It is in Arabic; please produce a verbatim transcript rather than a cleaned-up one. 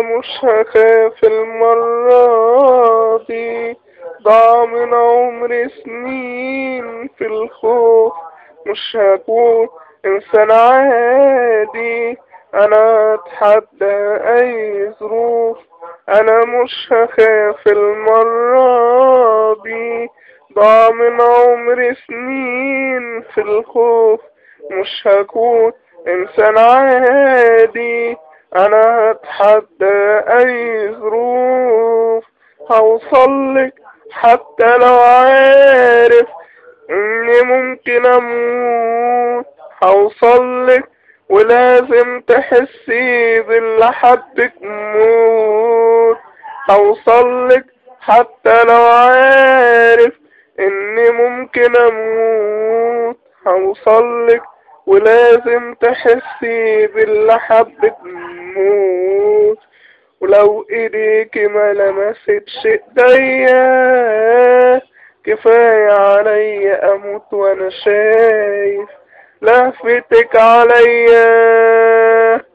مش هخاف المرة دي، ضاع من عمري سنين في الخوف، مش هكون انسان عادي، انا اتحدى اي ظروف. انا مش هخاف المرة دي، ضاع من عمري سنين في الخوف، مش هكون انسان عادي، انا هتحدى اي ظروف. هوصلك حتى لو عارف اني ممكن اموت، هوصلك ولازم تحسي باللي حدك موت. هوصلك حتى لو عارف اني ممكن اموت، هوصلك ولازم تحسي باللي حبك موت. ولو ايديكي ما لمستش ايديا، كفاية عليا اموت وانا شايف لهفتك عليا.